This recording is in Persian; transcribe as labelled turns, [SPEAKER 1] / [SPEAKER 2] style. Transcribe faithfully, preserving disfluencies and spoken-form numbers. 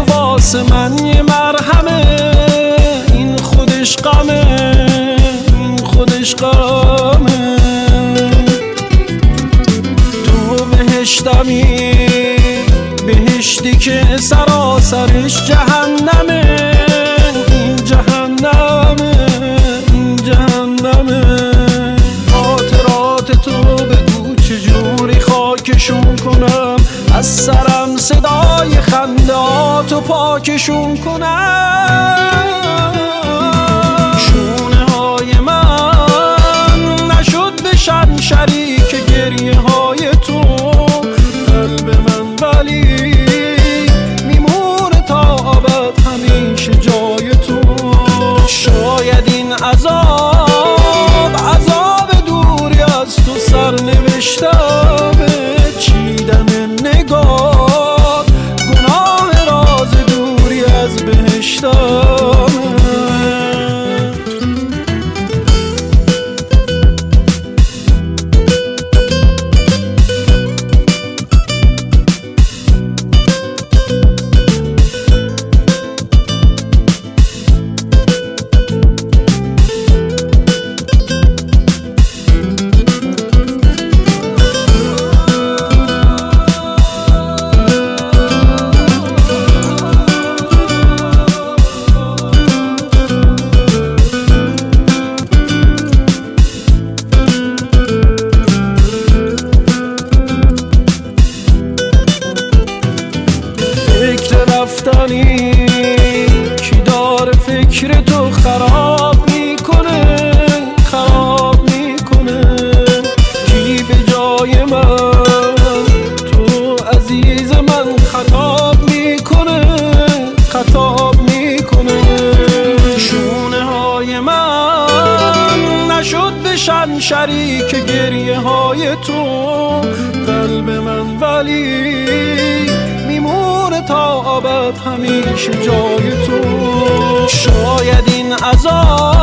[SPEAKER 1] واسه من یه مرهمه، این خودش غمه، این خودش غمه. تو بهشتمی، بهشتی که سراسرش جهنمه، این جهنمه، این جهنمه. خاطرات تو بگو چجوری خاکشون کنم، از سرم صدای خندهاتو پاکشون کنم. شونه های من نشد بشن شریک گریه های تو، قلب من ولی میمونه تا ابد همیشه جای تو. شاید این عذاب عذاب دوری از تو سرنوشتمه، چیدن نگاه گناه راز دوری از بهشتمه. فکر رفتنی کی داره فکر تو خراب میکنه، خراب میکنه. کی به جای من تو عزیز من خطاب میکنه، خطاب میکنه. شونه های من نشد بشن شریک گریه های تو، قلب من ولی میمونه تا ابد همیشه جای تو. شاید این عذاب